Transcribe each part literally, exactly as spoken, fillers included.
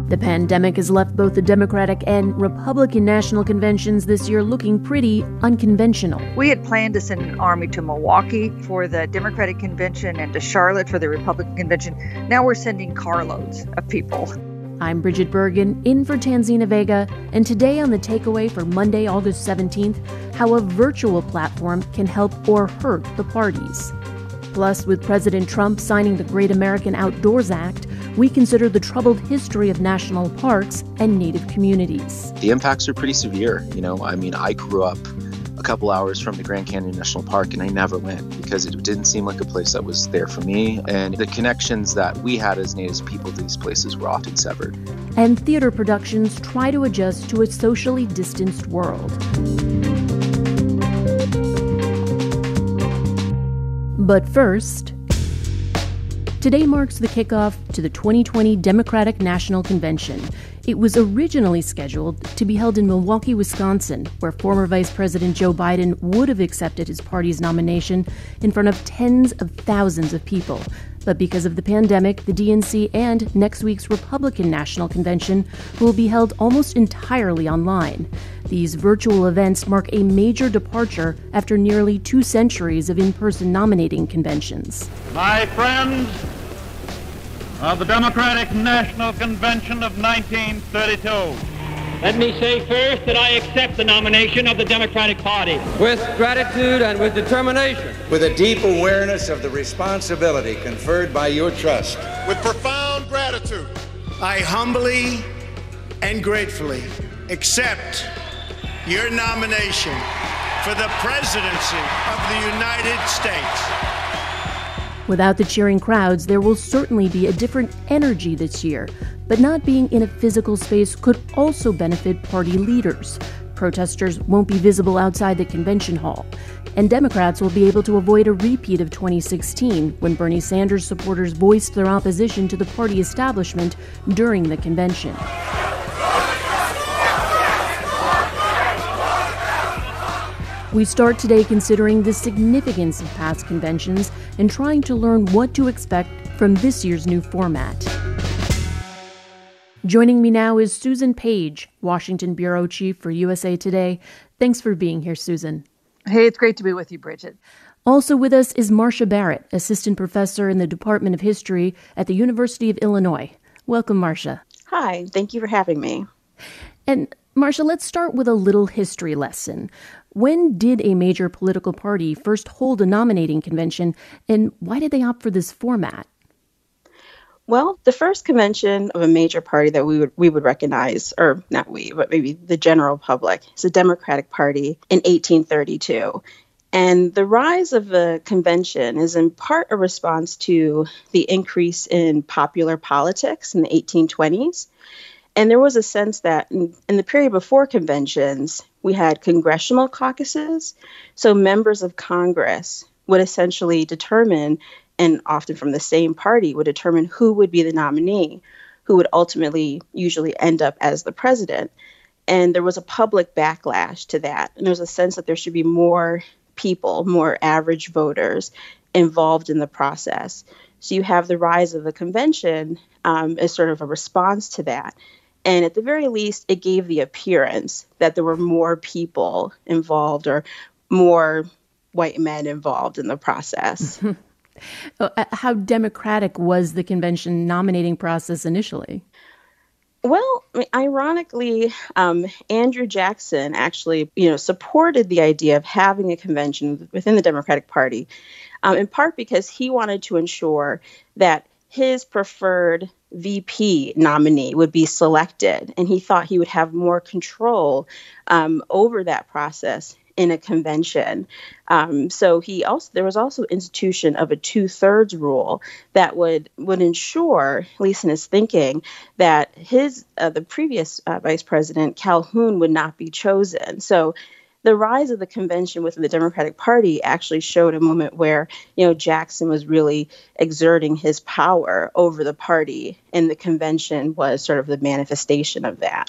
The pandemic has left both the Democratic and Republican national conventions this year looking pretty unconventional. We had planned to send an army to Milwaukee for the Democratic convention and to Charlotte for the Republican convention. Now we're sending carloads of people. I'm Bridget Bergen, in for Tanzina Vega, and today on The Takeaway for Monday, August seventeenth, how a virtual platform can help or hurt the parties. Plus, with President Trump signing the Great American Outdoors Act, we consider the troubled history of national parks and Native communities. The impacts are pretty severe. You know, I mean, I grew up a couple hours from the Grand Canyon National Park, and I never went because it didn't seem like a place that was there for me. And the connections that we had as Native people to these places were often severed. And theater productions try to adjust to a socially distanced world. But first, today marks the kickoff to the twenty twenty Democratic National Convention. It was originally scheduled to be held in Milwaukee, Wisconsin, where former Vice President Joe Biden would have accepted his party's nomination in front of tens of thousands of people. But because of the pandemic, the D N C and next week's Republican National Convention will be held almost entirely online. These virtual events mark a major departure after nearly two centuries of in-person nominating conventions. My friends of the Democratic National Convention of nineteen thirty-two. Let me say first that I accept the nomination of the Democratic Party. With gratitude and with determination. With a deep awareness of the responsibility conferred by your trust. With profound gratitude. I humbly and gratefully accept your nomination for the presidency of the United States. Without the cheering crowds, there will certainly be a different energy this year. But not being in a physical space could also benefit party leaders. Protesters won't be visible outside the convention hall. And Democrats will be able to avoid a repeat of twenty sixteen, when Bernie Sanders supporters voiced their opposition to the party establishment during the convention. We start today considering the significance of past conventions and trying to learn what to expect from this year's new format. Joining me now is Susan Page, Washington Bureau Chief for U S A Today. Thanks for being here, Susan. Hey, it's great to be with you, Bridget. Also with us is Marcia Barrett, Assistant Professor in the Department of History at the University of Illinois. Welcome, Marcia. Hi, thank you for having me. And Marcia, let's start with a little history lesson. When did a major political party first hold a nominating convention, and why did they opt for this format? Well, the first convention of a major party that we would we would recognize, or not we, but maybe the general public, is the Democratic Party in eighteen thirty-two. And the rise of the convention is in part a response to the increase in popular politics in the eighteen twenties. And there was a sense that in, in the period before conventions, we had congressional caucuses. So members of Congress would essentially determine, and often from the same party, would determine who would be the nominee, who would ultimately usually end up as the president. And there was a public backlash to that. And there was a sense that there should be more people, more average voters involved in the process. So you have the rise of the convention um, as sort of a response to that. And at the very least, it gave the appearance that there were more people involved or more white men involved in the process. How democratic was the convention nominating process initially? Well, I mean, ironically, um, Andrew Jackson actually, you know, supported the idea of having a convention within the Democratic Party, um, in part because he wanted to ensure that his preferred V P nominee would be selected, and he thought he would have more control um, over that process in a convention. Um, so he also there was also institution of a two-thirds rule that would would ensure, at least in his thinking, that his uh, the previous uh, vice president Calhoun would not be chosen. So the rise of the convention within the Democratic Party actually showed a moment where, you know, Jackson was really exerting his power over the party, and the convention was sort of the manifestation of that.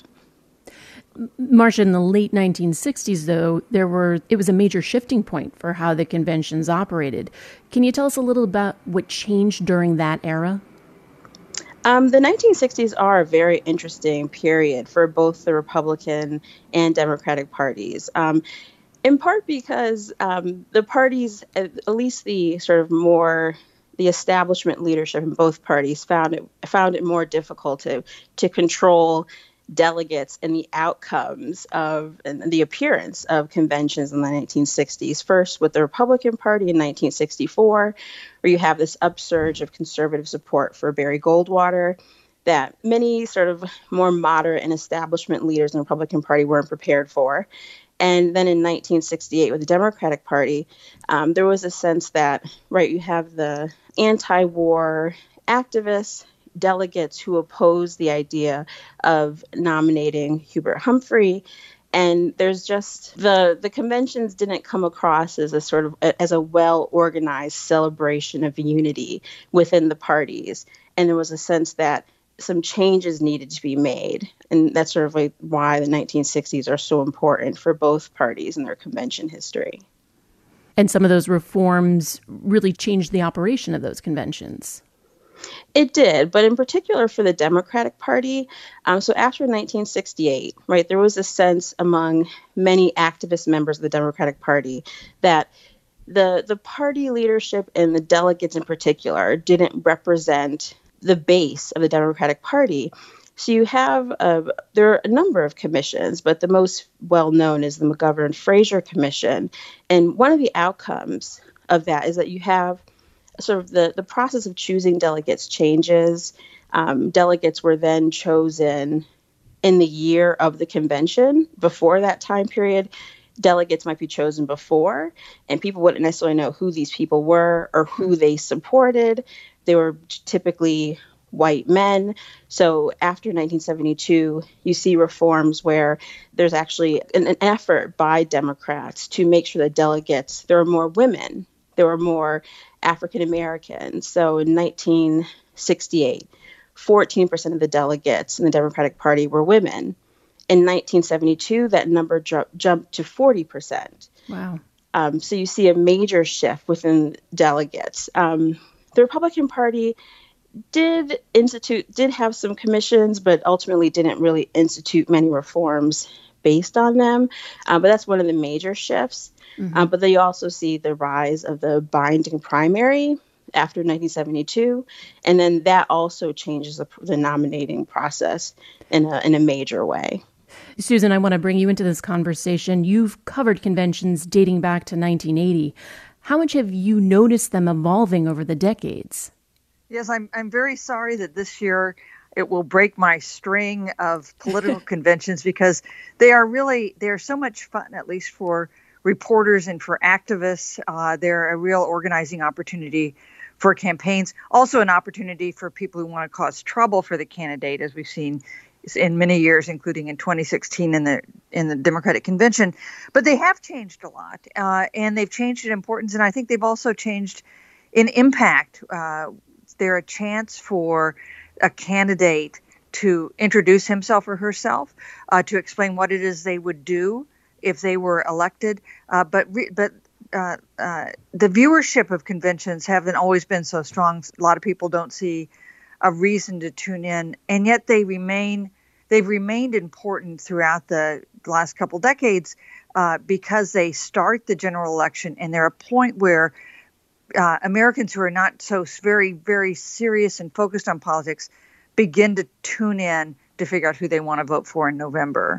Marcia, in the late nineteen sixties, though, there were it was a major shifting point for how the conventions operated. Can you tell us a little about what changed during that era? Um, the nineteen sixties are a very interesting period for both the Republican and Democratic parties, um, in part because um, the parties, at least the sort of more the establishment leadership in both parties, found it found it more difficult to to control delegates and the outcomes of and the appearance of conventions in the nineteen sixties. First, with the Republican Party in nineteen sixty-four, where you have this upsurge of conservative support for Barry Goldwater that many sort of more moderate and establishment leaders in the Republican Party weren't prepared for. And then in nineteen sixty-eight, with the Democratic Party, um, there was a sense that, right, you have the anti-war activists, delegates who opposed the idea of nominating Hubert Humphrey. And there's just the the conventions didn't come across as a sort of as a well-organized celebration of unity within the parties. And there was a sense that some changes needed to be made. And that's sort of like why the nineteen sixties are so important for both parties in their convention history. And some of those reforms really changed the operation of those conventions. It did, but in particular for the Democratic Party. Um, so after nineteen sixty-eight, right, there was a sense among many activist members of the Democratic Party that the the party leadership and the delegates in particular didn't represent the base of the Democratic Party. So you have, uh, there are a number of commissions, but the most well-known is the McGovern-Fraser Commission. And one of the outcomes of that is that you have sort of the, the process of choosing delegates changes. Um, delegates were then chosen in the year of the convention. Before that time period, delegates might be chosen before, and people wouldn't necessarily know who these people were or who they supported. They were typically white men. So after nineteen seventy-two, you see reforms where there's actually an, an effort by Democrats to make sure that delegates, there are more women, there were more African Americans. So in nineteen sixty-eight, fourteen percent of the delegates in the Democratic Party were women. In nineteen seventy-two, that number ju- jumped to forty percent. Wow. Um, so you see a major shift within delegates. Um, the Republican Party did institute, did have some commissions, but ultimately didn't really institute many reforms based on them. Uh, but that's one of the major shifts. Mm-hmm. Uh, but they also see the rise of the binding primary after nineteen seventy-two. And then that also changes the, the nominating process in a, in a major way. Susan, I want to bring you into this conversation. You've covered conventions dating back to nineteen eighty. How much have you noticed them evolving over the decades? Yes, I'm I'm very sorry that this year it will break my string of political conventions because they are really, they are so much fun, at least for reporters and for activists. Uh, they're a real organizing opportunity for campaigns. Also an opportunity for people who want to cause trouble for the candidate, as we've seen in many years, including in twenty sixteen in the in the Democratic Convention. But they have changed a lot, uh, and they've changed in importance, and I think they've also changed in impact. Uh, they're a chance for a candidate to introduce himself or herself, uh, to explain what it is they would do if they were elected. Uh, but re- but uh, uh, the viewership of conventions haven't always been so strong. A lot of people don't see a reason to tune in, and yet they remain. They've remained important throughout the last couple decades uh, because they start the general election, and they're a point where uh, Americans who are not so very, very serious and focused on politics begin to tune in to figure out who they want to vote for in November.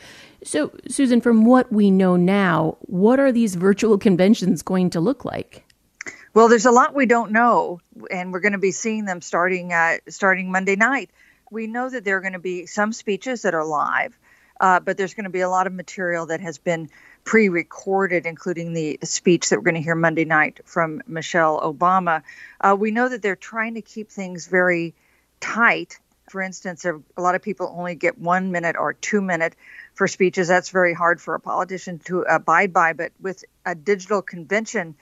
So, Susan, from what we know now, what are these virtual conventions going to look like? Well, there's a lot we don't know, and we're going to be seeing them starting uh, starting Monday night. We know that there are going to be some speeches that are live, uh, but there's going to be a lot of material that has been pre-recorded, including the speech that we're going to hear Monday night from Michelle Obama. Uh, we know that they're trying to keep things very tight. For instance, a lot of people only get one minute or two minute for speeches. That's very hard for a politician to abide by. But with a digital convention,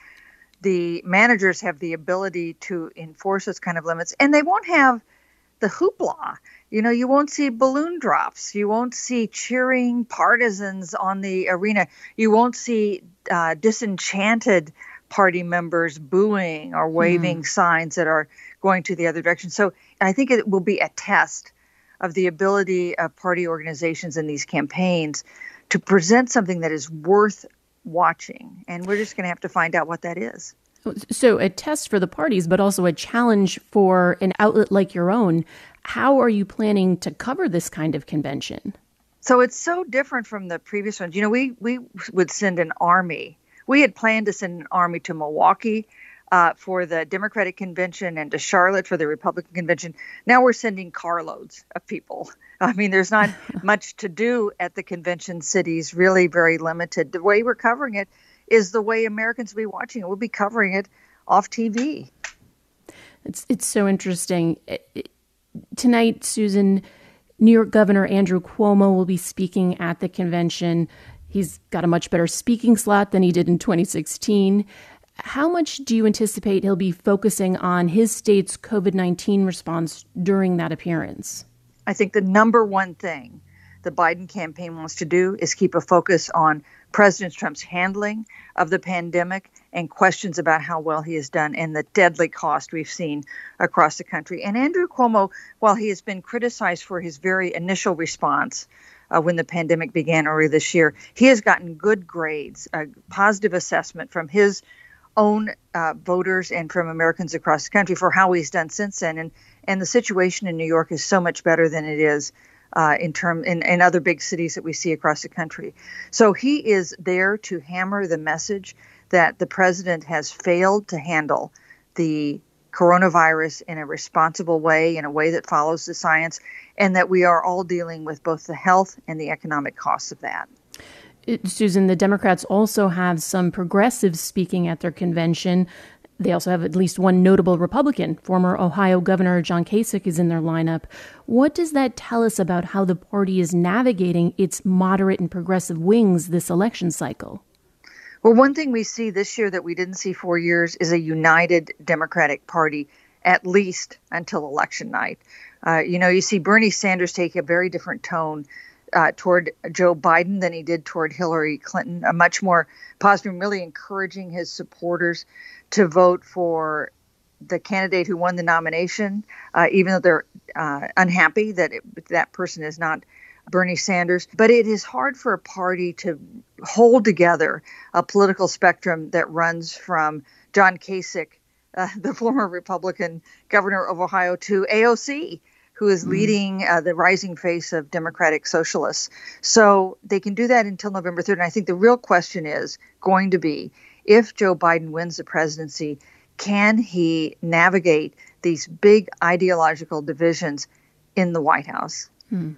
the managers have the ability to enforce those kind of limits, and they won't have the hoopla. You know, you won't see balloon drops. You won't see cheering partisans on the arena. You won't see uh, disenchanted party members booing or waving mm. signs that are going to the other direction. So I think it will be a test of the ability of party organizations in these campaigns to present something that is worth watching. And we're just going to have to find out what that is. So a test for the parties, but also a challenge for an outlet like your own. How are you planning to cover this kind of convention? So it's so different from the previous ones. You know, we, we would send an army. We had planned to send an army to Milwaukee uh, for the Democratic convention and to Charlotte for the Republican convention. Now we're sending carloads of people. I mean, there's not much to do at the convention cities, really very limited. The way we're covering it is the way Americans will be watching it. We'll be covering it off T V. It's, it's so interesting. Tonight, Susan, New York Governor Andrew Cuomo will be speaking at the convention. He's got a much better speaking slot than he did in twenty sixteen. How much do you anticipate he'll be focusing on his state's COVID nineteen response during that appearance? I think the number one thing the Biden campaign wants to do is keep a focus on President Trump's handling of the pandemic and questions about how well he has done and the deadly cost we've seen across the country. And Andrew Cuomo, while he has been criticized for his very initial response uh, when the pandemic began earlier this year, he has gotten good grades, a positive assessment from his own uh, voters and from Americans across the country for how he's done since then. And and the situation in New York is so much better than it is uh, in term in, in other big cities that we see across the country. So he is there to hammer the message that the president has failed to handle the coronavirus in a responsible way, in a way that follows the science, and that we are all dealing with both the health and the economic costs of that. Susan, the Democrats also have some progressives speaking at their convention. They also have at least one notable Republican. Former Ohio Governor John Kasich is in their lineup. What does that tell us about how the party is navigating its moderate and progressive wings this election cycle? Well, one thing we see this year that we didn't see for years is a united Democratic Party, at least until election night. Uh, you know, you see Bernie Sanders take a very different tone Uh, toward Joe Biden than he did toward Hillary Clinton, a much more positive, really encouraging his supporters to vote for the candidate who won the nomination, uh, even though they're uh, unhappy that it, that person is not Bernie Sanders. But it is hard for a party to hold together a political spectrum that runs from John Kasich, uh, the former Republican governor of Ohio, to A O C, who is leading uh, the rising face of Democratic Socialists. So they can do that until November third. And I think the real question is going to be, if Joe Biden wins the presidency, can he navigate these big ideological divisions in the White House? Hmm.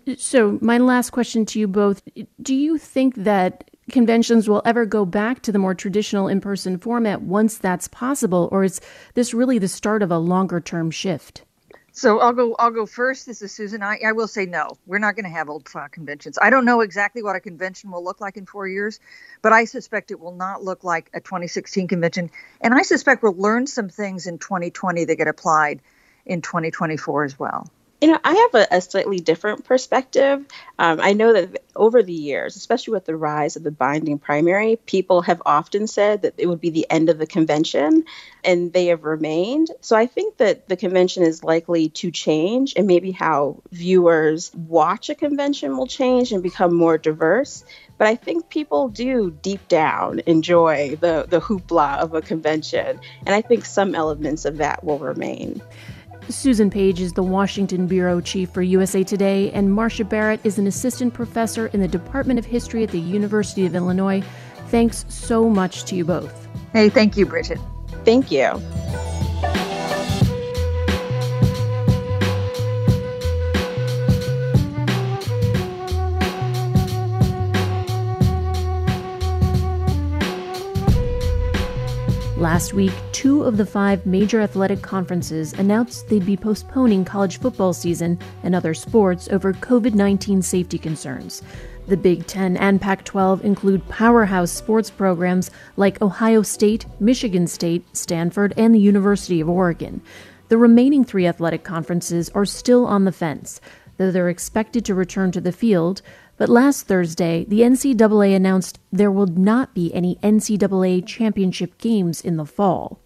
So my last question to you both, do you think that conventions will ever go back to the more traditional in-person format once that's possible, or is this really the start of a longer-term shift? So I'll go. I'll go first. This is Susan. I, I will say no. We're not going to have old-style conventions. I don't know exactly what a convention will look like in four years, but I suspect it will not look like a twenty sixteen convention. And I suspect we'll learn some things in twenty twenty that get applied in twenty twenty-four as well. You know, I have a, a slightly different perspective. Um, I know that over the years, especially with the rise of the binding primary, people have often said that it would be the end of the convention, and they have remained. So I think that the convention is likely to change, and maybe how viewers watch a convention will change and become more diverse. But I think people do deep down enjoy the, the hoopla of a convention, and I think some elements of that will remain. Susan Page is the Washington Bureau Chief for U S A Today, and Marcia Barrett is an assistant professor in the Department of History at the University of Illinois. Thanks so much to you both. Hey, thank you, Bridget. Thank you. Last week, two of the five major athletic conferences announced they'd be postponing college football season and other sports over COVID nineteen safety concerns. The Big Ten and Pac twelve include powerhouse sports programs like Ohio State, Michigan State, Stanford, and the University of Oregon. The remaining three athletic conferences are still on the fence, though they're expected to return to the field. But last Thursday, the N C double A announced there will not be any N C double A championship games in the fall.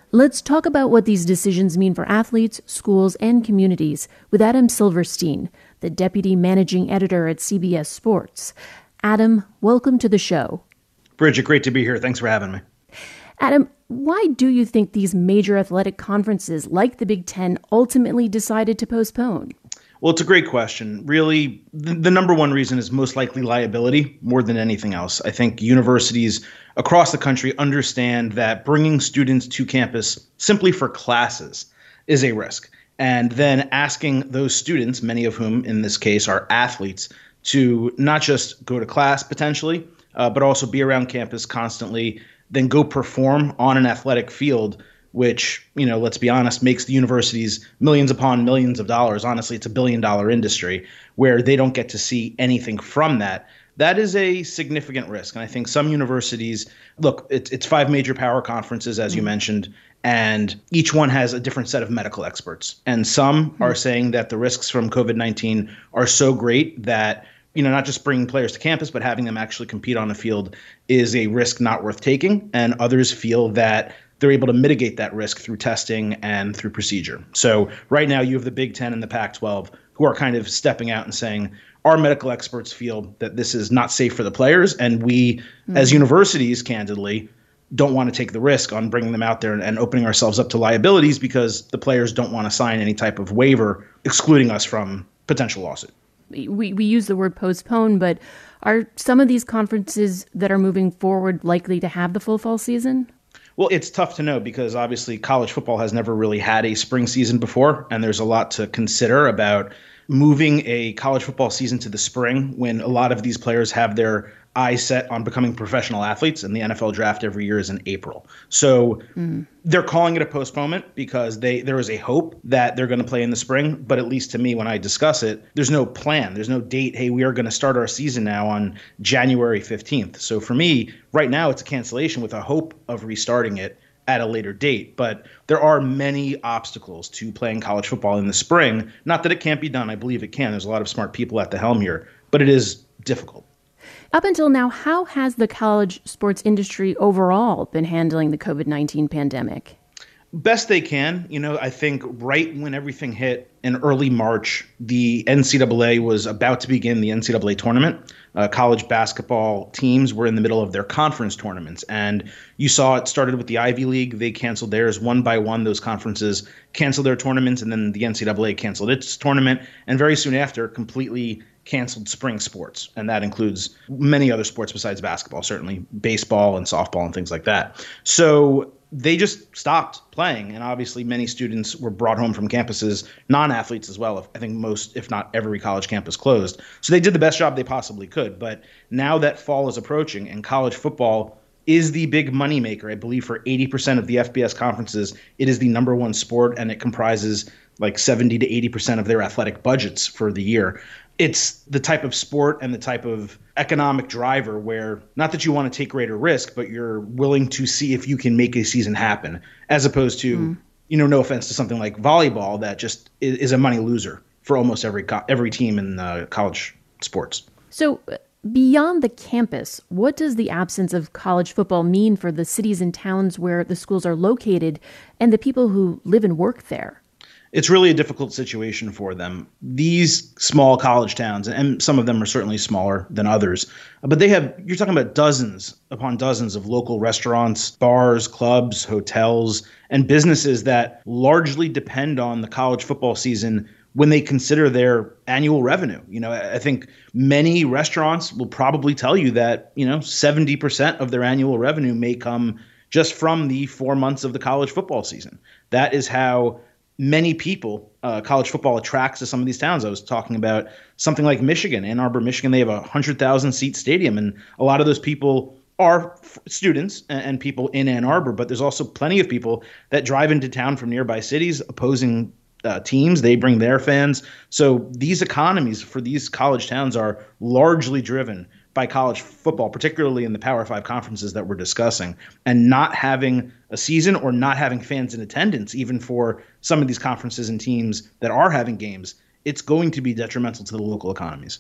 Let's talk about what these decisions mean for athletes, schools, and communities with Adam Silverstein, the deputy managing editor at C B S Sports. Adam, welcome to the show. Bridget, great to be here. Thanks for having me. Adam, why do you think these major athletic conferences like the Big Ten ultimately decided to postpone? Well, it's a great question. Really, the, the number one reason is most likely liability more than anything else. I think universities across the country understand that bringing students to campus simply for classes is a risk. And then asking those students, many of whom in this case are athletes, to not just go to class potentially, uh, but also be around campus constantly, then go perform on an athletic field, which, you know, let's be honest, makes the universities millions upon millions of dollars. Honestly, it's a billion dollar industry where they don't get to see anything from that. That is a significant risk. And I think some universities, look, it's, it's five major power conferences, as mm-hmm. you mentioned, and each one has a different set of medical experts. And some mm-hmm. are saying that the risks from COVID nineteen are so great that, you know, not just bringing players to campus, but having them actually compete on the field is a risk not worth taking. And others feel that they're able to mitigate that risk through testing and through procedure. So right now you have the Big Ten and the Pac twelve who are kind of stepping out and saying, our medical experts feel that this is not safe for the players. And we, mm-hmm. as universities, candidly, don't want to take the risk on bringing them out there and, and opening ourselves up to liabilities because the players don't want to sign any type of waiver excluding us from potential lawsuit. We, we use the word postpone, but are some of these conferences that are moving forward likely to have the full fall season? Well, it's tough to know because obviously college football has never really had a spring season before, and there's a lot to consider about moving a college football season to the spring when a lot of these players have their eyes set on becoming professional athletes, and the N F L draft every year is in April. So mm. they're calling it a postponement because they there is a hope that they're going to play in the spring. But at least to me, when I discuss it, there's no plan. There's no date. Hey, we are going to start our season now on January fifteenth. So for me, right now, it's a cancellation with a hope of restarting it at a later date. But there are many obstacles to playing college football in the spring. Not that it can't be done. I believe it can. There's a lot of smart people at the helm here, but it is difficult. Up until now, how has the college sports industry overall been handling the COVID nineteen pandemic? Best they can. You know, I think right when everything hit in early March, the N C double A was about to begin the N C double A tournament. Uh, college basketball teams were in the middle of their conference tournaments. And you saw it started with the Ivy League. They canceled theirs one by one. Those conferences canceled their tournaments. And then the N C double A canceled its tournament. And very soon after, completely canceled spring sports. And that includes many other sports besides basketball, certainly baseball and softball and things like that. So they just stopped playing. And obviously many students were brought home from campuses, non-athletes as well. I think most, if not every college campus closed. So they did the best job they possibly could. But now that fall is approaching and college football is the big moneymaker, I believe for eighty percent of the F B S conferences, it is the number one sport and it comprises like seventy to eighty percent of their athletic budgets for the year. It's the type of sport and the type of economic driver where not that you want to take greater risk, but you're willing to see if you can make a season happen, as opposed to, mm. you know, no offense to something like volleyball that just is, is a money loser for almost every co- every team in uh, college sports. So beyond the campus, what does the absence of college football mean for the cities and towns where the schools are located and the people who live and work there? It's really a difficult situation for them. These small college towns, and some of them are certainly smaller than others, but they have, you're talking about dozens upon dozens of local restaurants, bars, clubs, hotels, and businesses that largely depend on the college football season when they consider their annual revenue. You know, I think many restaurants will probably tell you that, you know, seventy percent of their annual revenue may come just from the four months of the college football season. That is how many people, uh, college football attracts to some of these towns. I was talking about something like Michigan, Ann Arbor, Michigan. They have a one hundred thousand seat stadium, and a lot of those people are f- students and, and people in Ann Arbor, but there's also plenty of people that drive into town from nearby cities opposing uh, teams. They bring their fans. So these economies for these college towns are largely driven by college football, particularly in the Power Five conferences that we're discussing, and not having a season or not having fans in attendance, even for some of these conferences and teams that are having games, it's going to be detrimental to the local economies.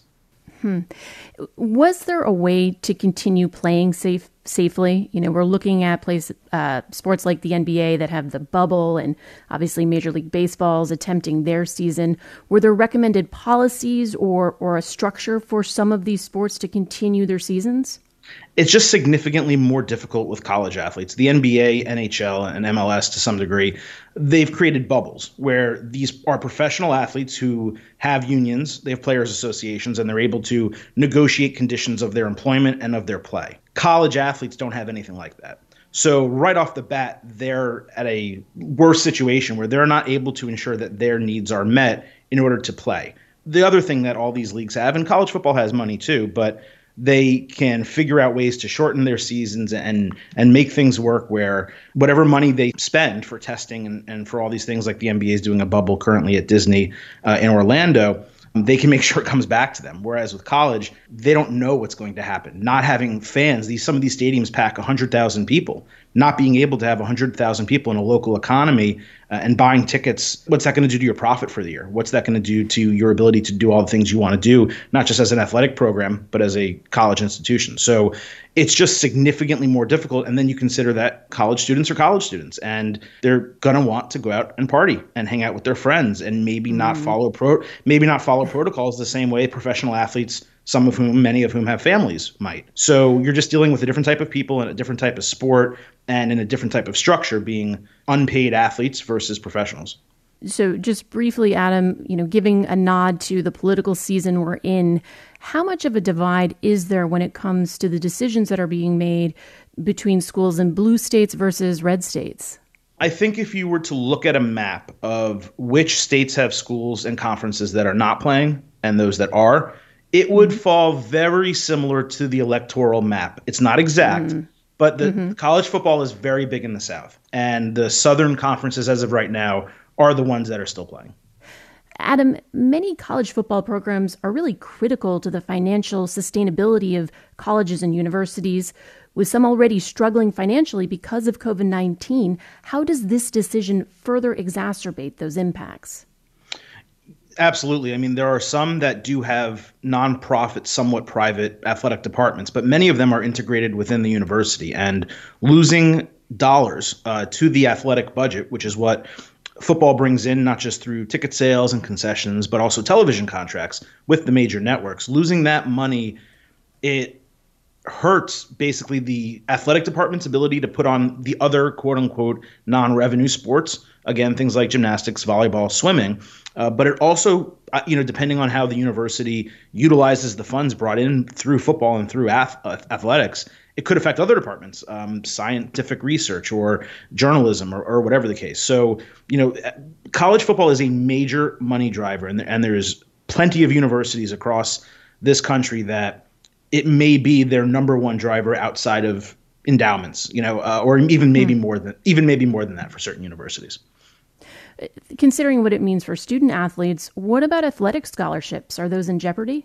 Hmm. Was there a way to continue playing safe safely? You know, we're looking at place, uh, sports like the N B A that have the bubble, and obviously Major League Baseball's attempting their season. Were there recommended policies or or a structure for some of these sports to continue their seasons? It's just significantly more difficult with college athletes. The N B A, N H L, and M L S to some degree, they've created bubbles where these are professional athletes who have unions, they have players' associations, and they're able to negotiate conditions of their employment and of their play. College athletes don't have anything like that. So right off the bat, they're at a worse situation where they're not able to ensure that their needs are met in order to play. The other thing that all these leagues have, and college football has money too, but they can figure out ways to shorten their seasons and and make things work where whatever money they spend for testing and, and for all these things, like the N B A is doing a bubble currently at Disney uh, in Orlando, they can make sure it comes back to them. Whereas with college, they don't know what's going to happen. Not having fans, these some of these stadiums pack one hundred thousand people. Not being able to have one hundred thousand people in a local economy uh, and buying tickets, what's that going to do to your profit for the year? What's that going to do to your ability to do all the things you want to do, not just as an athletic program, but as a college institution? So it's just significantly more difficult. And then you consider that college students are college students, and they're going to want to go out and party and hang out with their friends and maybe mm. not follow pro, maybe not follow protocols the same way professional athletes, some of whom, many of whom have families, might. So you're just dealing with a different type of people and a different type of sport and in a different type of structure, being unpaid athletes versus professionals. So just briefly, Adam, you know, giving a nod to the political season we're in, how much of a divide is there when it comes to the decisions that are being made between schools in blue states versus red states? I think if you were to look at a map of which states have schools and conferences that are not playing and those that are, it would fall very similar to the electoral map. It's not exact, mm. but the mm-hmm. college football is very big in the South. And the Southern conferences, as of right now, are the ones that are still playing. Adam, many college football programs are really critical to the financial sustainability of colleges and universities. With some already struggling financially because of COVID nineteen, how does this decision further exacerbate those impacts? Absolutely. I mean, there are some that do have nonprofit, somewhat private athletic departments, but many of them are integrated within the university. And losing dollars uh, to the athletic budget, which is what football brings in, not just through ticket sales and concessions, but also television contracts with the major networks, losing that money, it hurts basically the athletic department's ability to put on the other quote unquote non-revenue sports. Again, things like gymnastics, volleyball, swimming. Uh, but it also, uh, you know, depending on how the university utilizes the funds brought in through football and through ath- uh, athletics, it could affect other departments, um, scientific research or journalism or, or whatever the case. So, you know, college football is a major money driver, and, and there's plenty of universities across this country that it may be their number one driver outside of endowments, you know, uh, or even maybe hmm. more than even maybe more than that for certain universities. Considering what it means for student athletes, what about athletic scholarships? Are those in jeopardy?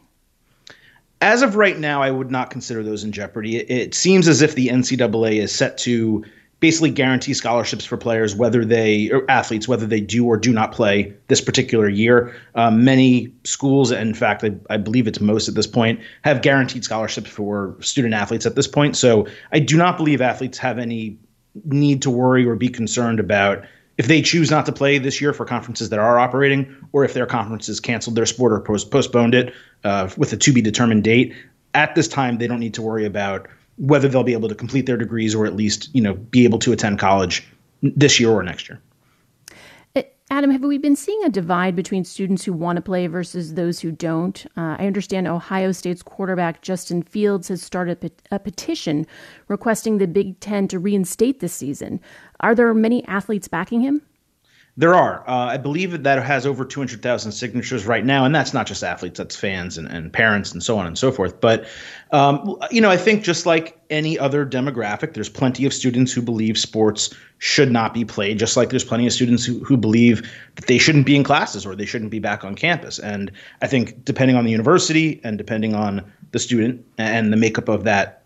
As of right now, I would not consider those in jeopardy. It, it seems as if the N C double A is set to basically guarantee scholarships for players, whether they or athletes, whether they do or do not play this particular year. Um, many schools, in fact, I, I believe it's most at this point, have guaranteed scholarships for student athletes at this point. So I do not believe athletes have any need to worry or be concerned about if they choose not to play this year for conferences that are operating, or if their conferences canceled their sport or post- postponed it uh, with a to-be-determined date. At this time, they don't need to worry about whether they'll be able to complete their degrees or at least, you know, be able to attend college this year or next year. Adam, have we been seeing a divide between students who want to play versus those who don't? Uh, I understand Ohio State's quarterback Justin Fields has started a petition requesting the Big Ten to reinstate this season. Are there many athletes backing him? There are. Uh, I believe that has over two hundred thousand signatures right now, and that's not just athletes, that's fans and, and parents and so on and so forth. But, um, you know, I think just like any other demographic, there's plenty of students who believe sports should not be played, just like there's plenty of students who, who believe that they shouldn't be in classes or they shouldn't be back on campus. And I think depending on the university and depending on the student and the makeup of that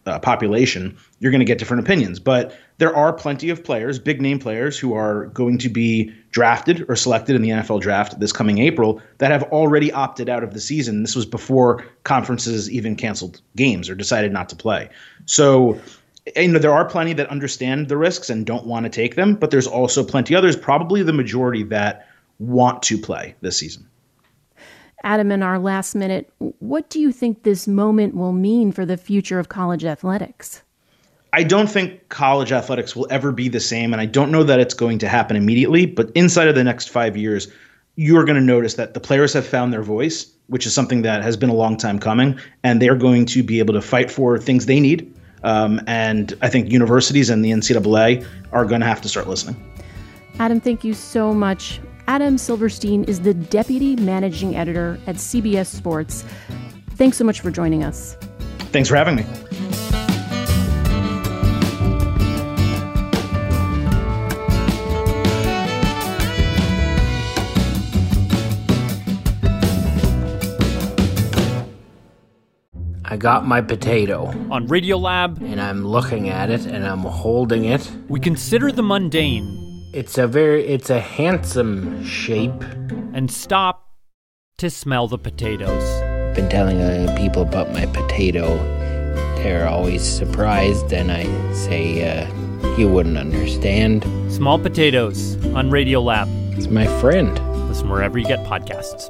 uh, population, you're going to get different opinions. But there are plenty of players, big name players, who are going to be drafted or selected in the N F L draft this coming April that have already opted out of the season. This was before conferences even canceled games or decided not to play. So, you know, there are plenty that understand the risks and don't want to take them, but there's also plenty others, probably the majority, that want to play this season. Adam, in our last minute, what do you think this moment will mean for the future of college athletics? I don't think college athletics will ever be the same, and I don't know that it's going to happen immediately, but inside of the next five years, you're going to notice that the players have found their voice, which is something that has been a long time coming, and they're going to be able to fight for things they need. Um, and I think universities and the N C double A are going to have to start listening. Adam, thank you so much. Adam Silverstein is the Deputy Managing Editor at C B S Sports. Thanks so much for joining us. Thanks for having me. I got my potato. On Radiolab. And I'm looking at it and I'm holding it. We consider the mundane. It's a very, it's a handsome shape. And stop to smell the potatoes. I've been telling uh, people about my potato. They're always surprised, and I say, uh, you wouldn't understand. Small Potatoes on Radiolab. It's my friend. Listen wherever you get podcasts.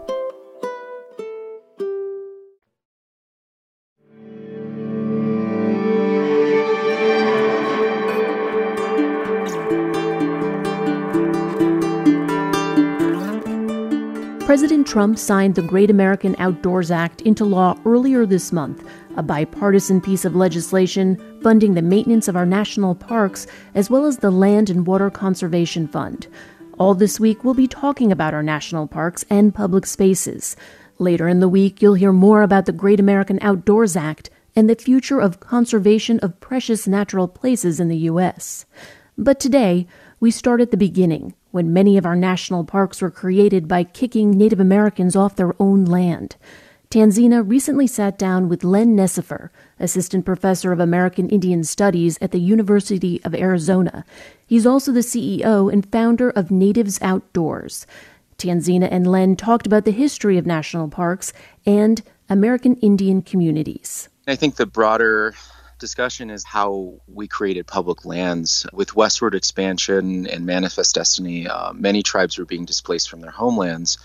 President Trump signed the Great American Outdoors Act into law earlier this month, a bipartisan piece of legislation funding the maintenance of our national parks as well as the Land and Water Conservation Fund. All this week, we'll be talking about our national parks and public spaces. Later in the week, you'll hear more about the Great American Outdoors Act and the future of conservation of precious natural places in the U S. But today, we start at the beginning, when many of our national parks were created by kicking Native Americans off their own land. Tanzina recently sat down with Len Nesifer, assistant professor of American Indian Studies at the University of Arizona. He's also the C E O and founder of Natives Outdoors. Tanzina and Len talked about the history of national parks and American Indian communities. I think the broader discussion is how we created public lands. With westward expansion and Manifest Destiny, uh, many tribes were being displaced from their homelands.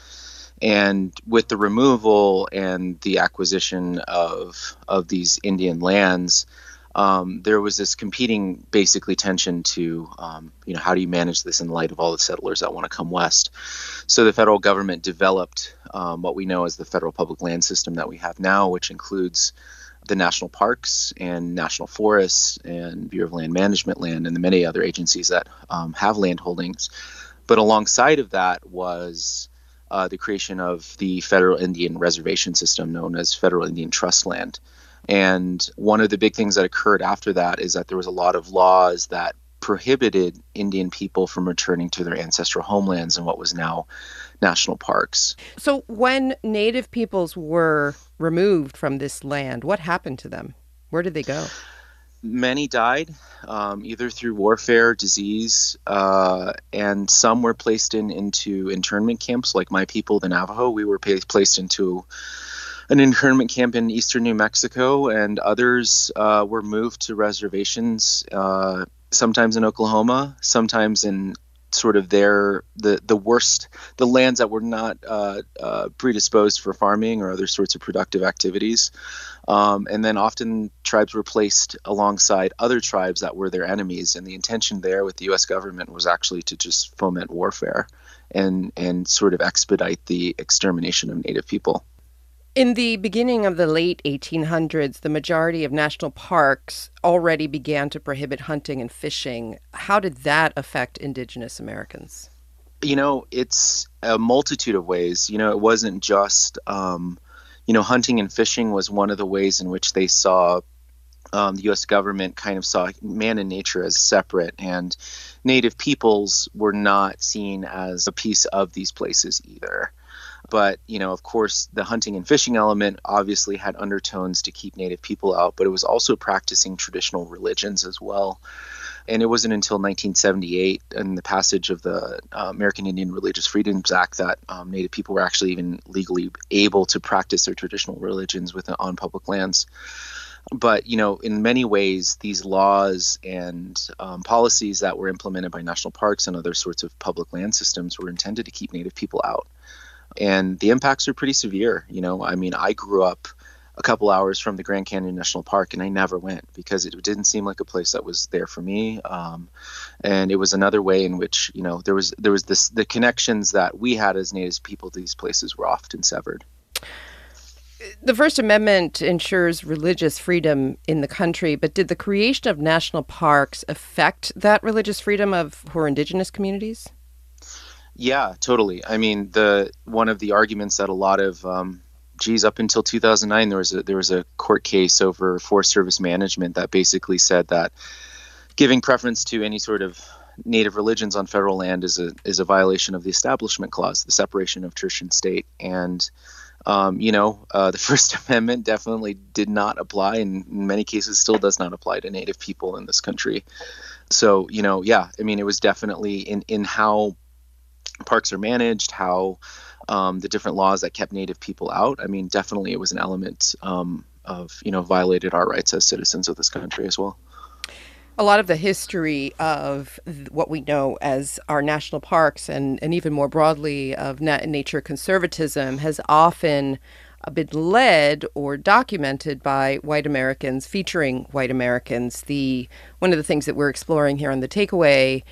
And with the removal and the acquisition of of these Indian lands, um, there was this competing, basically, tension to, um, you know, how do you manage this in light of all the settlers that want to come west? So the federal government developed um, what we know as the federal public land system that we have now, which includes the national parks and national forests and Bureau of Land Management land and the many other agencies that um, have land holdings. But alongside of that was uh, the creation of the Federal Indian Reservation System known as Federal Indian Trust Land. And one of the big things that occurred after that is that there was a lot of laws that prohibited Indian people from returning to their ancestral homelands in what was now national parks. So when Native peoples were removed from this land, what happened to them? Where did they go? Many died, um, either through warfare, disease, uh, and some were placed in into internment camps. Like my people, the Navajo, we were pa- placed into an internment camp in eastern New Mexico, and others uh, were moved to reservations, uh, sometimes in Oklahoma, sometimes in sort of their the the worst the lands that were not uh, uh, predisposed for farming or other sorts of productive activities, um, and then often tribes were placed alongside other tribes that were their enemies, and the intention there with the U S government was actually to just foment warfare and and sort of expedite the extermination of Native people. In the beginning of the late eighteen hundreds, the majority of national parks already began to prohibit hunting and fishing. How did that affect Indigenous Americans? You know, it's a multitude of ways. You know, it wasn't just, um, you know, hunting and fishing was one of the ways in which they saw, um, the U S government kind of saw man and nature as separate, and Native peoples were not seen as a piece of these places either. But, you know, of course, the hunting and fishing element obviously had undertones to keep Native people out, but it was also practicing traditional religions as well. And it wasn't until nineteen seventy-eight and the passage of the uh, American Indian Religious Freedoms Act that um, Native people were actually even legally able to practice their traditional religions within, on public lands. But, you know, in many ways, these laws and um, policies that were implemented by national parks and other sorts of public land systems were intended to keep Native people out. And the impacts are pretty severe. You know, I mean, I grew up a couple hours from the Grand Canyon National Park, and I never went because it didn't seem like a place that was there for me. Um, and it was another way in which, you know, there was there was this the connections that we had as Native people to these places were often severed. The First Amendment ensures religious freedom in the country, but did the creation of national parks affect that religious freedom of who are indigenous communities? Yeah, totally. I mean, the one of the arguments that a lot of um, geez, up until two thousand nine, there was a there was a court case over Forest Service management that basically said that giving preference to any sort of Native religions on federal land is a is a violation of the Establishment Clause, the separation of church and state. And um, you know, uh, the First Amendment definitely did not apply, and in many cases still does not apply to Native people in this country. So, you know, yeah, I mean, it was definitely in in how parks are managed, how um, the different laws that kept Native people out. I mean, definitely it was an element um, of, you know, violated our rights as citizens of this country as well. A lot of the history of what we know as our national parks and, and even more broadly of nat- nature conservatism has often been led or documented by white Americans, featuring white Americans. The one of the things that we're exploring here on The Takeaway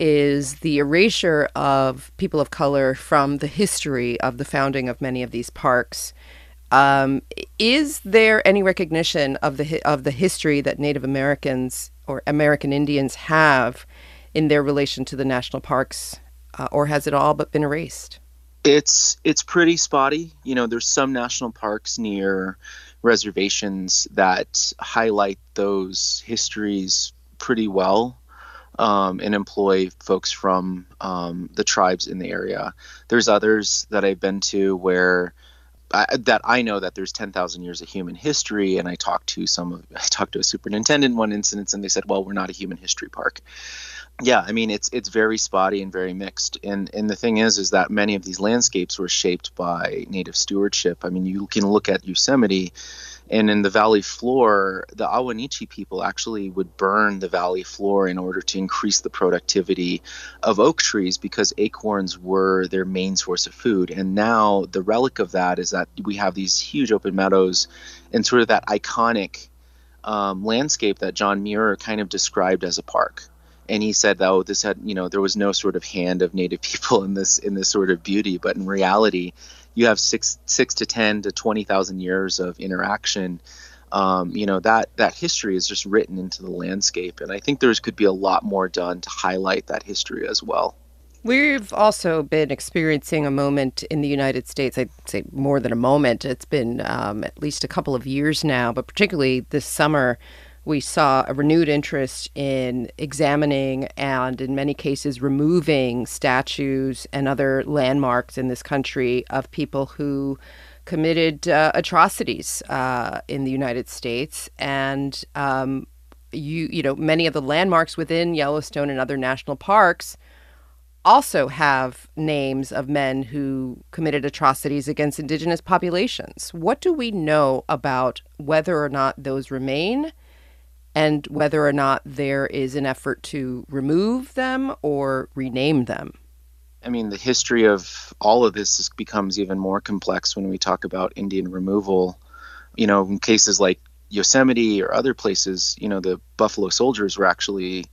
is the erasure of people of color from the history of the founding of many of these parks. Um, is there any recognition of the of the history that Native Americans or American Indians have in their relation to the national parks, uh, or has it all but been erased? It's it's pretty spotty. You know, there's some national parks near reservations that highlight those histories pretty well. Um, and employ folks from um, the tribes in the area. There's others that I've been to where I, that I know that there's ten thousand years of human history, and I talked to some of I talked to a superintendent in one instance, and they said, "Well, we're not a human history park." Yeah, I mean, it's it's very spotty and very mixed. And and the thing is, is that many of these landscapes were shaped by Native stewardship. I mean, you can look at Yosemite. And in the valley floor, the Ahwahneechee people actually would burn the valley floor in order to increase the productivity of oak trees because acorns were their main source of food. And now the relic of that is that we have these huge open meadows and sort of that iconic um, landscape that John Muir kind of described as a park. And he said, oh, this had, you know, there was no sort of hand of Native people in this in this sort of beauty. But in reality, you have six six to ten to twenty thousand years of interaction. Um, you know, that that history is just written into the landscape. And I think there could be a lot more done to highlight that history as well. We've also been experiencing a moment in the United States, I'd say more than a moment. It's been um, at least a couple of years now, but particularly this summer, we saw a renewed interest in examining and, in many cases, removing statues and other landmarks in this country of people who committed uh, atrocities uh, in the United States. And um, you, you know, many of the landmarks within Yellowstone and other national parks also have names of men who committed atrocities against indigenous populations. What do we know about whether or not those remain, and whether or not there is an effort to remove them or rename them? I mean, the history of all of this is, becomes even more complex when we talk about Indian removal. You know, in cases like Yosemite or other places, you know, the Buffalo Soldiers were actually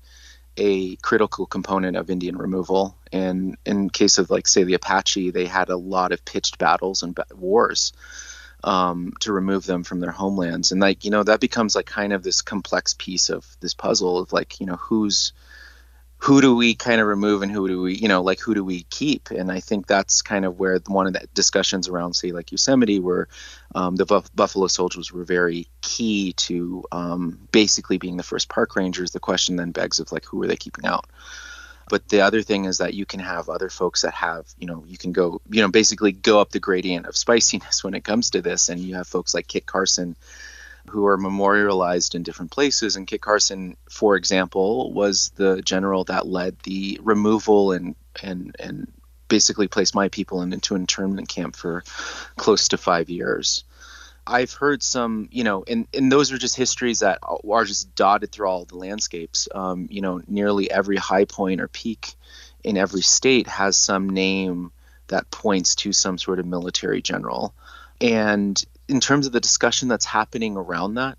a critical component of Indian removal. And in case of, like, say, the Apache, they had a lot of pitched battles and wars um, to remove them from their homelands. And, like, you know, that becomes like kind of this complex piece of this puzzle of, like, you know, who's, who do we kind of remove and who do we, you know, like, who do we keep? And I think that's kind of where one of the discussions around, say, like Yosemite, where um, the Buff- Buffalo Soldiers were very key to um, basically being the first park rangers. The question then begs of, like, who are they keeping out? But the other thing is that you can have other folks that have, you know, you can go, you know, basically go up the gradient of spiciness when it comes to this. And you have folks like Kit Carson who are memorialized in different places. And Kit Carson, for example, was the general that led the removal and and and basically placed my people in, into an internment camp for close to five years. I've heard some, you know, and, and those are just histories that are just dotted through all the landscapes. Um, you know, nearly every high point or peak in every state has some name that points to some sort of military general. And in terms of the discussion that's happening around that,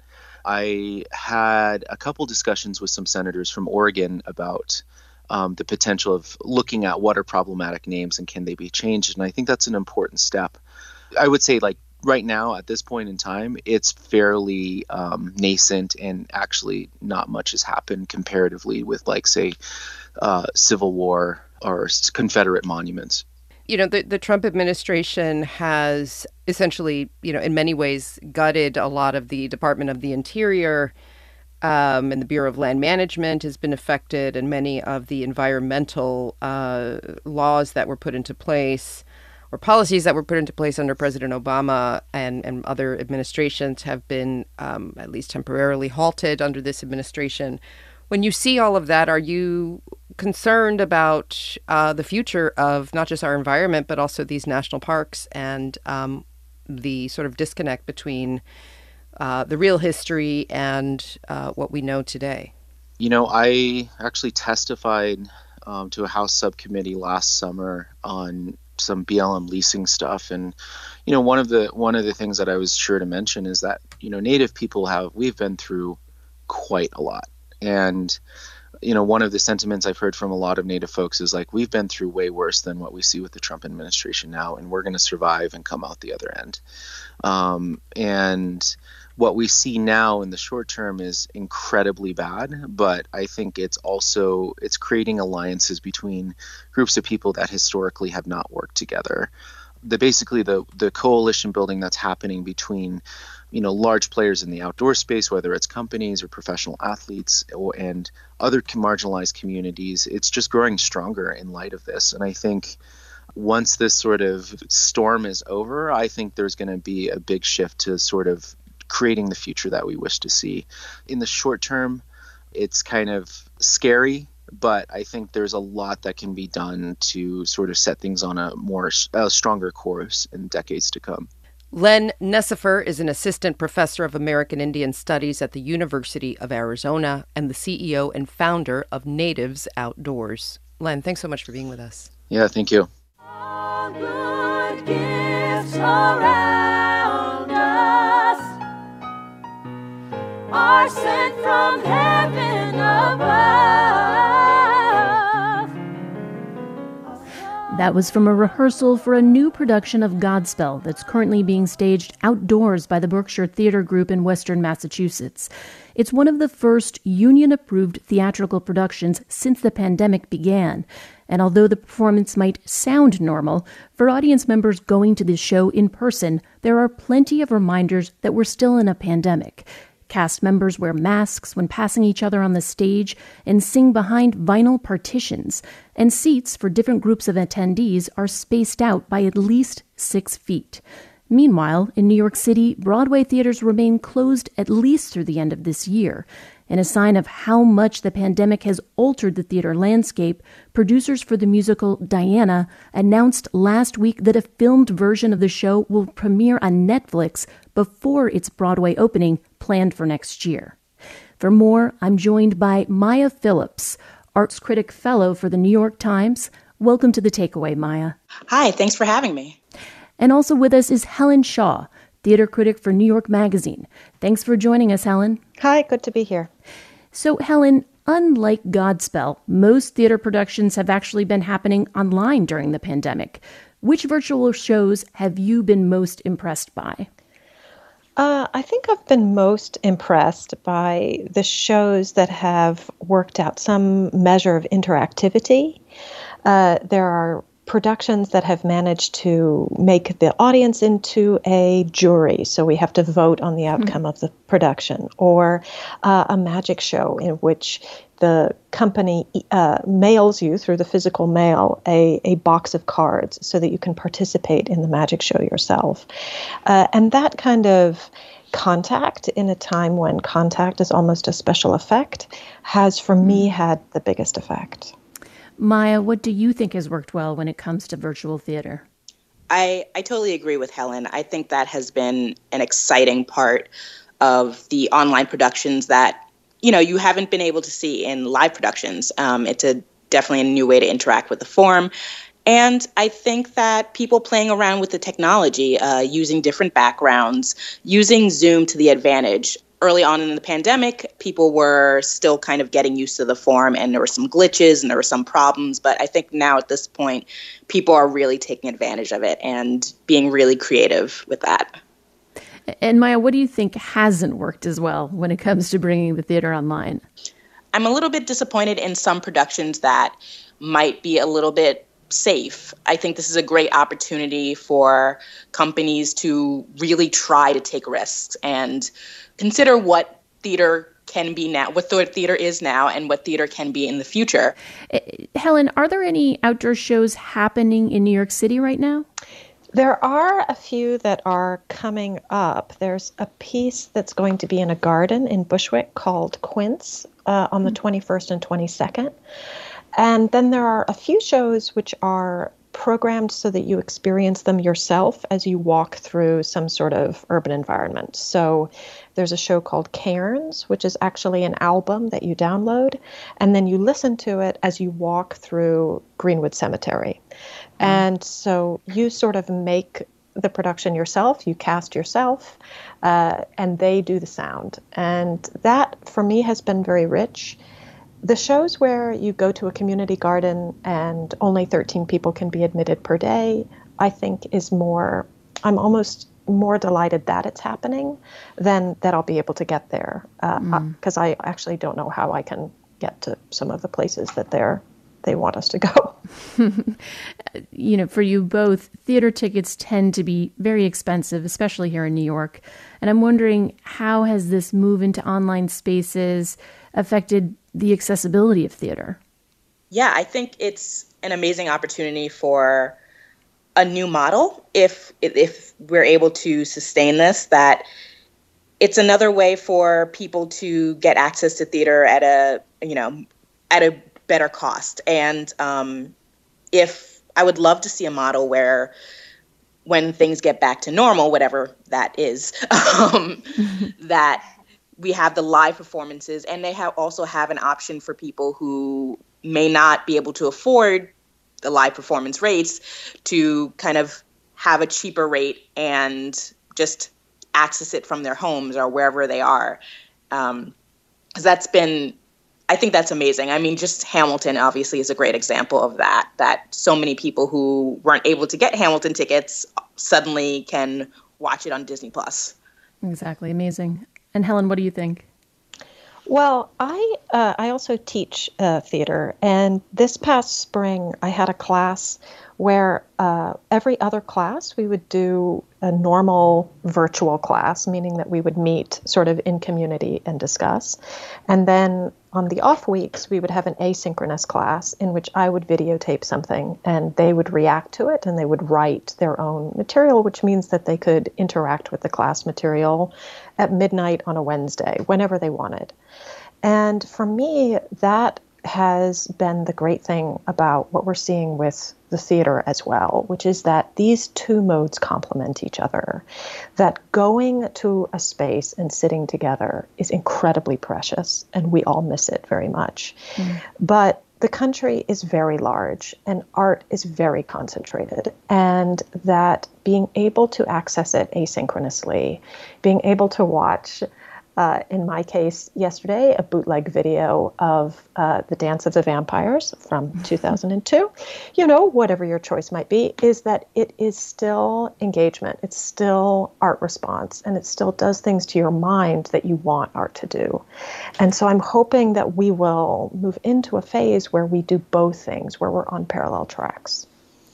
I had a couple discussions with some senators from Oregon about um, the potential of looking at what are problematic names and can they be changed. And I think that's an important step. I would say, like, right now, at this point in time, it's fairly um, nascent, and actually not much has happened comparatively with, like, say, uh, Civil War or Confederate monuments. You know, the, the Trump administration has essentially, you know, in many ways gutted a lot of the Department of the Interior, um, and the Bureau of Land Management has been affected, and many of the environmental uh, laws that were put into place or policies that were put into place under President Obama and, and other administrations have been um, at least temporarily halted under this administration. When you see all of that, are you concerned about uh, the future of not just our environment, but also these national parks and um, the sort of disconnect between uh, the real history and uh, what we know today? You know, I actually testified um, to a House subcommittee last summer on some B L M leasing stuff. And, you know, one of the one of the things that I was sure to mention is that, you know, Native people have, we've been through quite a lot. And, you know, one of the sentiments I've heard from a lot of Native folks is like, we've been through way worse than what we see with the Trump administration now, and we're going to survive and come out the other end. Um, and what we see now in the short term is incredibly bad, but I think it's also, it's creating alliances between groups of people that historically have not worked together. The basically the the coalition building that's happening between, you know, large players in the outdoor space, whether it's companies or professional athletes or, and other marginalized communities, it's just growing stronger in light of this. And I think once this sort of storm is over, I think there's going to be a big shift to sort of creating the future that we wish to see. In the short term, it's kind of scary, but I think there's a lot that can be done to sort of set things on a more a stronger course in decades to come. Len Necefer is an assistant professor of American Indian Studies at the University of Arizona and the C E O and founder of Natives Outdoors. Len, thanks so much for being with us. Yeah, thank you. All good gifts around us are sent from heaven above. That was from a rehearsal for a new production of Godspell that's currently being staged outdoors by the Berkshire Theater Group in Western Massachusetts. It's one of the first union-approved theatrical productions since the pandemic began. And although the performance might sound normal, for audience members going to the show in person, there are plenty of reminders that we're still in a pandemic. Cast members wear masks when passing each other on the stage and sing behind vinyl partitions, and seats for different groups of attendees are spaced out by at least six feet. Meanwhile, in New York City, Broadway theaters remain closed at least through the end of this year. In a sign of how much the pandemic has altered the theater landscape, producers for the musical Diana announced last week that a filmed version of the show will premiere on Netflix before its Broadway opening planned for next year. For more, I'm joined by Maya Phillips, arts critic fellow for the New York Times. Welcome to The Takeaway, Maya. Hi, thanks for having me. And also with us is Helen Shaw, theater critic for New York Magazine. Thanks for joining us, Helen. Hi, good to be here. So, Helen, unlike Godspell, most theater productions have actually been happening online during the pandemic. Which virtual shows have you been most impressed by? Uh, I think I've been most impressed by the shows that have worked out some measure of interactivity. Uh, there are productions that have managed to make the audience into a jury, so we have to vote on the outcome mm-hmm. of the production, or uh, a magic show in which the company uh, mails you through the physical mail a, a box of cards so that you can participate in the magic show yourself. Uh, and that kind of contact in a time when contact is almost a special effect has, for me, had the biggest effect. Maya, what do you think has worked well when it comes to virtual theater? I, I totally agree with Helen. I think that has been an exciting part of the online productions that, you know, you haven't been able to see in live productions. Um, it's a definitely a new way to interact with the form. And I think that people playing around with the technology, uh, using different backgrounds, using Zoom to the advantage. Early on in the pandemic, people were still kind of getting used to the form, and there were some glitches and there were some problems. But I think now at this point, people are really taking advantage of it and being really creative with that. And Maya, what do you think hasn't worked as well when it comes to bringing the theater online? I'm a little bit disappointed in some productions that might be a little bit safe. I think this is a great opportunity for companies to really try to take risks and consider what theater can be now, what theater is now, and what theater can be in the future. Helen, are there any outdoor shows happening in New York City right now? There are a few that are coming up. There's a piece that's going to be in a garden in Bushwick called Quince uh, on the twenty-first and twenty-second. And then there are a few shows which are programmed so that you experience them yourself as you walk through some sort of urban environment. So there's a show called Cairns, which is actually an album that you download, and then you listen to it as you walk through Greenwood Cemetery. Mm. And so you sort of make the production yourself, you cast yourself, uh, and they do the sound. And that, for me, has been very rich. The shows where you go to a community garden and only thirteen people can be admitted per day, I think is more, I'm almost more delighted that it's happening than that I'll be able to get there. Because uh, mm. I actually don't know how I can get to some of the places that they're, they want us to go. You know, for you both, theater tickets tend to be very expensive, especially here in New York. And I'm wondering, how has this move into online spaces affected the accessibility of theater? Yeah, I think it's an amazing opportunity for a new model if if we're able to sustain this, that it's another way for people to get access to theater at a, you know, at a better cost. And um, if I would love to see a model where when things get back to normal, whatever that is, um, that we have the live performances, and they have also have an option for people who may not be able to afford the live performance rates to kind of have a cheaper rate and just access it from their homes or wherever they are. Um, 'cause that's been, I think that's amazing. I mean, just Hamilton obviously is a great example of that, that so many people who weren't able to get Hamilton tickets suddenly can watch it on Disney Plus. Exactly. Amazing. And Helen, what do you think? Well, I uh, I also teach uh, theater, and this past spring I had a class where uh, every other class we would do a normal virtual class, meaning that we would meet sort of in community and discuss. And then on the off weeks, we would have an asynchronous class in which I would videotape something and they would react to it and they would write their own material, which means that they could interact with the class material at midnight on a Wednesday, whenever they wanted. And for me, that has been the great thing about what we're seeing with the theater as well, which is that these two modes complement each other, that going to a space and sitting together is incredibly precious, and we all miss it very much. Mm. But the country is very large and art is very concentrated, and that being able to access it asynchronously, being able to watch Uh, in my case, yesterday, a bootleg video of uh, The Dance of the Vampires from two thousand two, you know, whatever your choice might be, is that it is still engagement. It's still art response, and it still does things to your mind that you want art to do. And so I'm hoping that we will move into a phase where we do both things, where we're on parallel tracks.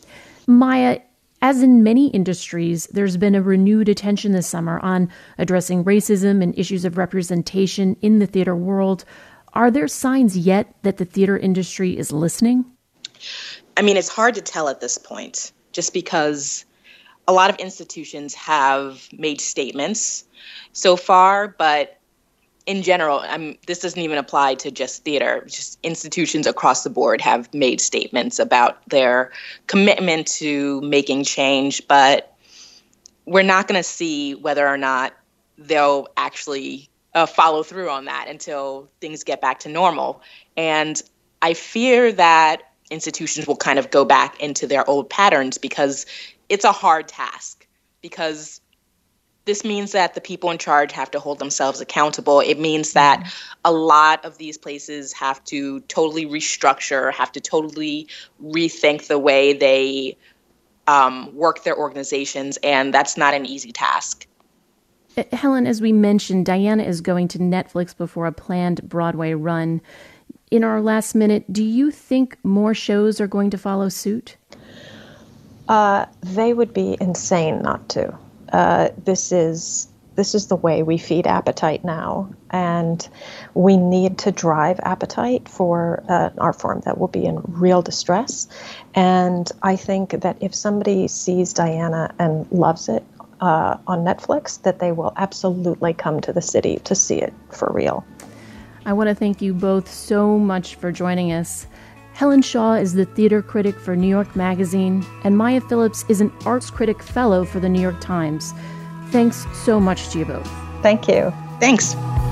Maya, as in many industries, there's been a renewed attention this summer on addressing racism and issues of representation in the theater world. Are there signs yet that the theater industry is listening? I mean, it's hard to tell at this point, just because a lot of institutions have made statements so far, but in general, I'm, this doesn't even apply to just theater. Just institutions across the board have made statements about their commitment to making change, but we're not going to see whether or not they'll actually uh, follow through on that until things get back to normal. And I fear that institutions will kind of go back into their old patterns, because it's a hard task, because this means that the people in charge have to hold themselves accountable. It means that a lot of these places have to totally restructure, have to totally rethink the way they um, work their organizations, and that's not an easy task. Helen, as we mentioned, Diana is going to Netflix before a planned Broadway run. In our last minute, do you think more shows are going to follow suit? Uh, they would be insane not to. Uh, this is this is the way we feed appetite now, and we need to drive appetite for uh, an art form that will be in real distress. And I think that if somebody sees Diana and loves it uh, on Netflix, that they will absolutely come to the city to see it for real. I want to thank you both so much for joining us. Helen Shaw is the theater critic for New York Magazine, and Maya Phillips is an arts critic fellow for the New York Times. Thanks so much to you both. Thank you. Thanks.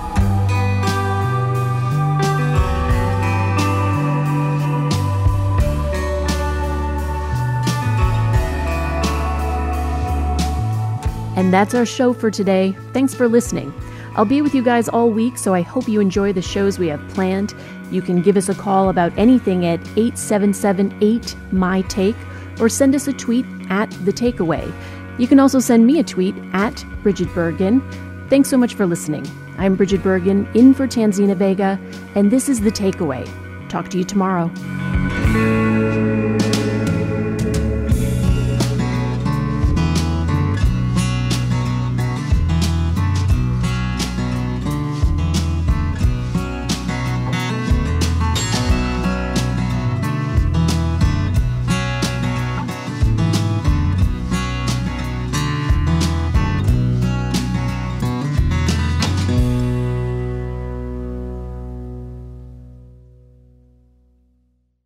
And that's our show for today. Thanks for listening. I'll be with you guys all week, so I hope you enjoy the shows we have planned. You can give us a call about anything at eight seven seven eight, M Y Take, or send us a tweet at The Takeaway. You can also send me a tweet at Bridget Bergen. Thanks so much for listening. I'm Bridget Bergen, in for Tanzina Vega, and this is The Takeaway. Talk to you tomorrow.